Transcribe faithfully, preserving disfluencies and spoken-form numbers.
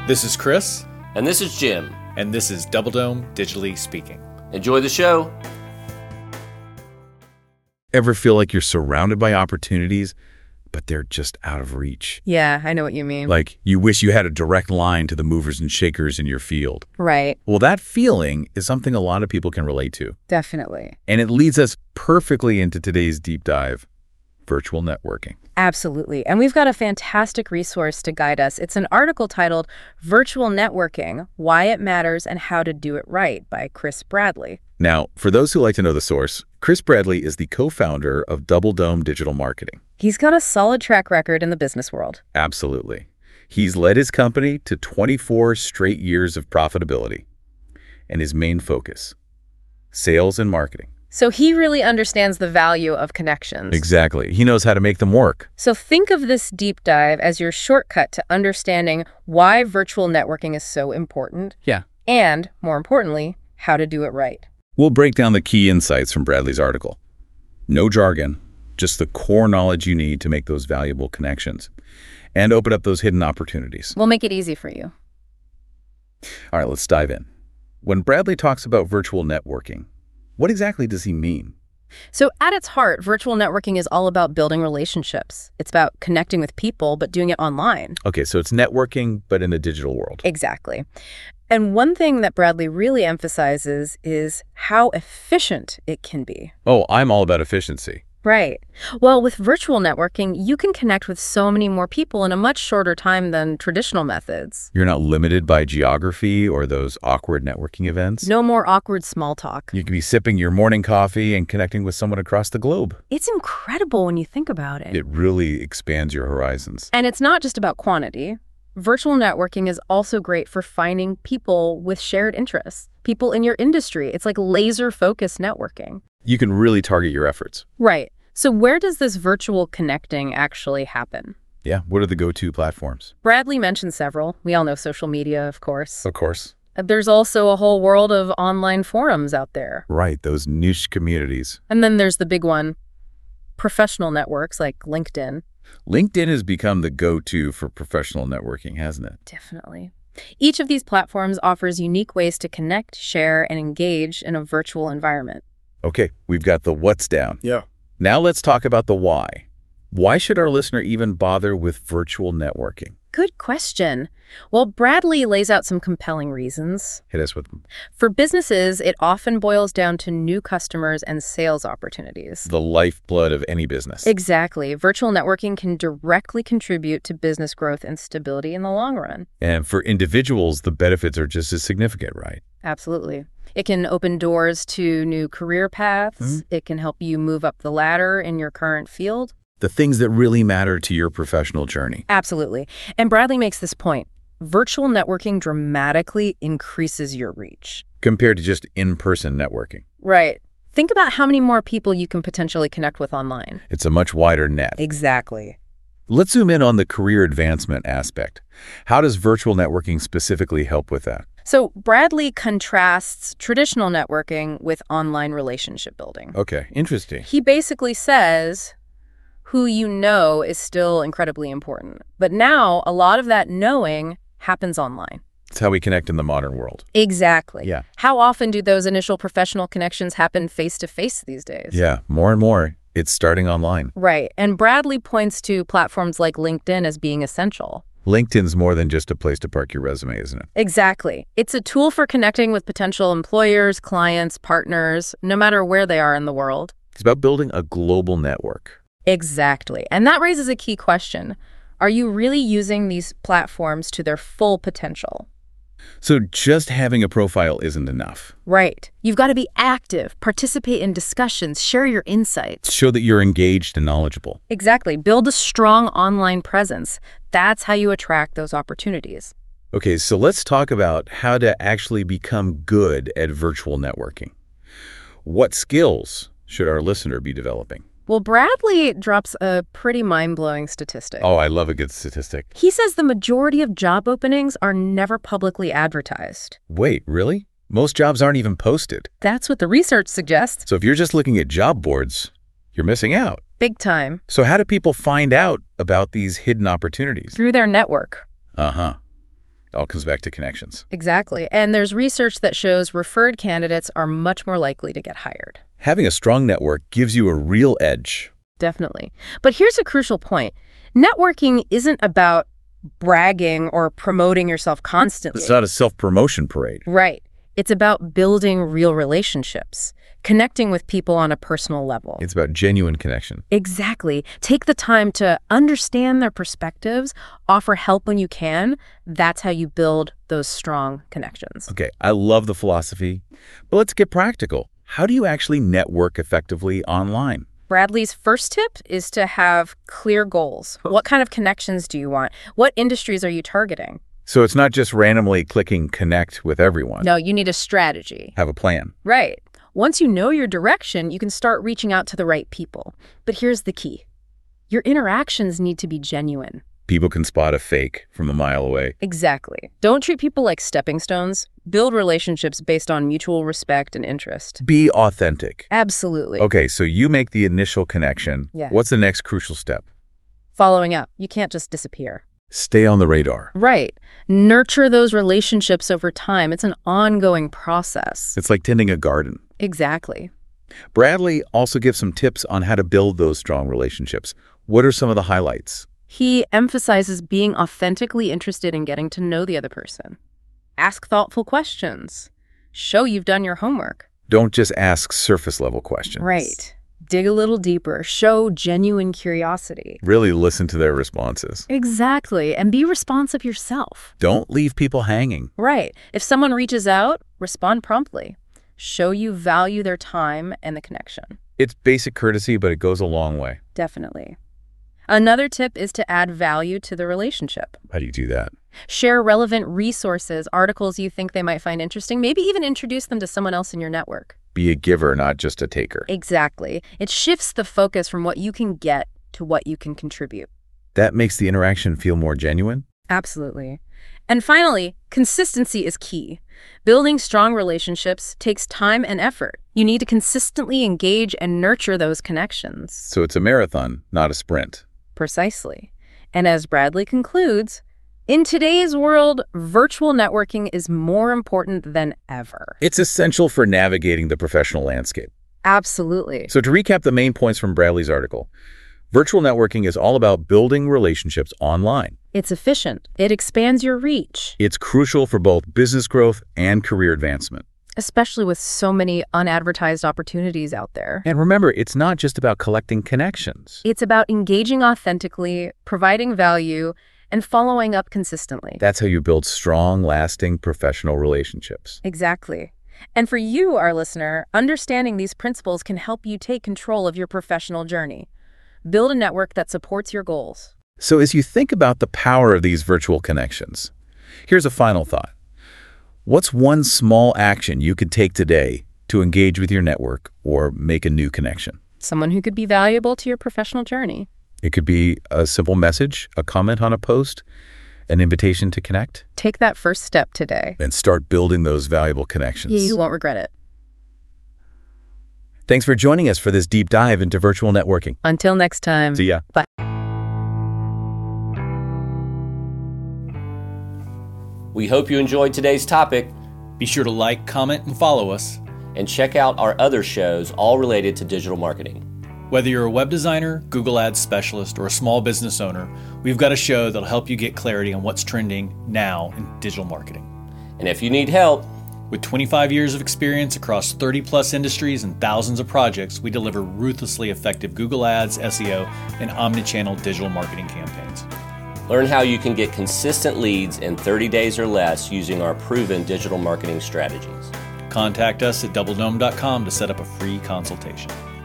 This is Chris. And this is Jim. And this is Double Dome Digitally Speaking. Enjoy the show. Ever feel like you're surrounded by opportunities, but they're just out of reach? Yeah, I know what you mean. Like you wish you had a direct line to the movers and shakers in your field. Right. Well, that feeling is something a lot of people can relate to. Definitely. And it leads us perfectly into today's deep dive, virtual networking. Absolutely. And we've got a fantastic resource to guide us. It's an article titled Virtual Networking, Why It Matters and How to Do It Right by Chris Bradley. Now, for those who like to know the source, Chris Bradley is the co-founder of Double Dome Digital Marketing. He's got a solid track record in the business world. Absolutely. He's led his company to twenty-four straight years of profitability. And his main focus, sales and marketing. So he really understands the value of connections. Exactly. He knows how to make them work. So think of this deep dive as your shortcut to understanding why virtual networking is so important. Yeah. And, more importantly, how to do it right. We'll break down the key insights from Bradley's article. No jargon, just the core knowledge you need to make those valuable connections and open up those hidden opportunities. We'll make it easy for you. All right, let's dive in. When Bradley talks about virtual networking, what exactly does he mean? So at its heart, virtual networking is all about building relationships. It's about connecting with people, but doing it online. Okay, so it's networking, but in a digital world. Exactly. And one thing that Bradley really emphasizes is how efficient it can be. Oh, I'm all about efficiency. Right. Well, with virtual networking, you can connect with so many more people in a much shorter time than traditional methods. You're not limited by geography or those awkward networking events. No more awkward small talk. You can be sipping your morning coffee and connecting with someone across the globe. It's incredible when you think about it. It really expands your horizons. And it's not just about quantity. Virtual networking is also great for finding people with shared interests, people in your industry. It's like laser-focused networking. You can really target your efforts. Right. So where does this virtual connecting actually happen? Yeah, what are the go-to platforms? Bradley mentioned several. We all know social media, of course. Of course. There's also a whole world of online forums out there. Right, those niche communities. And then there's the big one, professional networks like LinkedIn. LinkedIn has become the go-to for professional networking, hasn't it? Definitely. Each of these platforms offers unique ways to connect, share, and engage in a virtual environment. Okay, we've got the what's down. Yeah. Now let's talk about the why. Why should our listener even bother with virtual networking? Good question. Well, Bradley lays out some compelling reasons. Hit us with them. For businesses, it often boils down to new customers and sales opportunities. The lifeblood of any business. Exactly. Virtual networking can directly contribute to business growth and stability in the long run. And for individuals, the benefits are just as significant, right? Absolutely. It can open doors to new career paths. Mm-hmm. It can help you move up the ladder in your current field. The things that really matter to your professional journey. Absolutely. And Bradley makes this point. Virtual networking dramatically increases your reach. Compared to just in-person networking. Right. Think about how many more people you can potentially connect with online. It's a much wider net. Exactly. Let's zoom in on the career advancement aspect. How does virtual networking specifically help with that? So Bradley contrasts traditional networking with online relationship building. Okay, interesting. He basically says who you know is still incredibly important. But now a lot of that knowing happens online. It's how we connect in the modern world. Exactly. Yeah. How often do those initial professional connections happen face-to-face these days? Yeah, more and more. It's starting online. Right. And Bradley points to platforms like LinkedIn as being essential. LinkedIn's more than just a place to park your resume, isn't it? Exactly. It's a tool for connecting with potential employers, clients, partners, no matter where they are in the world. It's about building a global network. Exactly. And that raises a key question. Are you really using these platforms to their full potential? So just having a profile isn't enough. Right. You've got to be active, participate in discussions, share your insights. Show that you're engaged and knowledgeable. Exactly. Build a strong online presence. That's how you attract those opportunities. Okay, so let's talk about how to actually become good at virtual networking. What skills should our listener be developing? Well, Bradley drops a pretty mind-blowing statistic. Oh, I love a good statistic. He says the majority of job openings are never publicly advertised. Wait, really? Most jobs aren't even posted. That's what the research suggests. So if you're just looking at job boards, you're missing out. Big time. So how do people find out about these hidden opportunities? Through their network. Uh-huh. All comes back to connections. Exactly. And there's research that shows referred candidates are much more likely to get hired. Having a strong network gives you a real edge. Definitely. But here's a crucial point. Networking isn't about bragging or promoting yourself constantly. It's not a self-promotion parade. Right. It's about building real relationships, connecting with people on a personal level. It's about genuine connection. Exactly. Take the time to understand their perspectives, offer help when you can. That's how you build those strong connections. Okay, I love the philosophy, but let's get practical. How do you actually network effectively online? Bradley's first tip is to have clear goals. What kind of connections do you want? What industries are you targeting? So it's not just randomly clicking connect with everyone. No, you need a strategy. Have a plan. Right. Once you know your direction, you can start reaching out to the right people. But here's the key. Your interactions need to be genuine. People can spot a fake from a mile away. Exactly. Don't treat people like stepping stones. Build relationships based on mutual respect and interest. Be authentic. Absolutely. Okay, so you make the initial connection. Yeah. What's the next crucial step? Following up. You can't just disappear. Stay on the radar. Right. Nurture those relationships over time. It's an ongoing process. It's like tending a garden. Exactly. Bradley also gives some tips on how to build those strong relationships. What are some of the highlights? He emphasizes being authentically interested in getting to know the other person. Ask thoughtful questions. Show you've done your homework. Don't just ask surface-level questions. Right. Dig a little deeper. Show genuine curiosity. Really listen to their responses. Exactly. And be responsive yourself. Don't leave people hanging. Right. If someone reaches out, respond promptly. Show you value their time and the connection. It's basic courtesy, but it goes a long way. Definitely. Another tip is to add value to the relationship. How do you do that? Share relevant resources, articles you think they might find interesting, maybe even introduce them to someone else in your network. Be a giver, not just a taker. Exactly. It shifts the focus from what you can get to what you can contribute. That makes the interaction feel more genuine? Absolutely. And finally, consistency is key. Building strong relationships takes time and effort. You need to consistently engage and nurture those connections. So it's a marathon, not a sprint. Precisely. And as Bradley concludes, in today's world, virtual networking is more important than ever. It's essential for navigating the professional landscape. Absolutely. So to recap the main points from Bradley's article, virtual networking is all about building relationships online. It's efficient. It expands your reach. It's crucial for both business growth and career advancement. Especially with so many unadvertised opportunities out there. And remember, it's not just about collecting connections. It's about engaging authentically, providing value, and following up consistently. That's how you build strong, lasting professional relationships. Exactly. And for you, our listener, understanding these principles can help you take control of your professional journey. Build a network that supports your goals. So as you think about the power of these virtual connections, here's a final thought. What's one small action you could take today to engage with your network or make a new connection? Someone who could be valuable to your professional journey. It could be a simple message, a comment on a post, an invitation to connect. Take that first step today. And start building those valuable connections. You won't regret it. Thanks for joining us for this deep dive into virtual networking. Until next time. See ya. Bye. We hope you enjoyed today's topic. Be sure to like, comment, and follow us. And check out our other shows, all related to digital marketing. Whether you're a web designer, Google Ads specialist, or a small business owner, we've got a show that'll help you get clarity on what's trending now in digital marketing. And if you need help, with twenty-five years of experience across thirty plus industries and thousands of projects, we deliver ruthlessly effective Google Ads, S E O, and omnichannel digital marketing campaigns. Learn how you can get consistent leads in thirty days or less using our proven digital marketing strategies. Contact us at double dome dot com to set up a free consultation.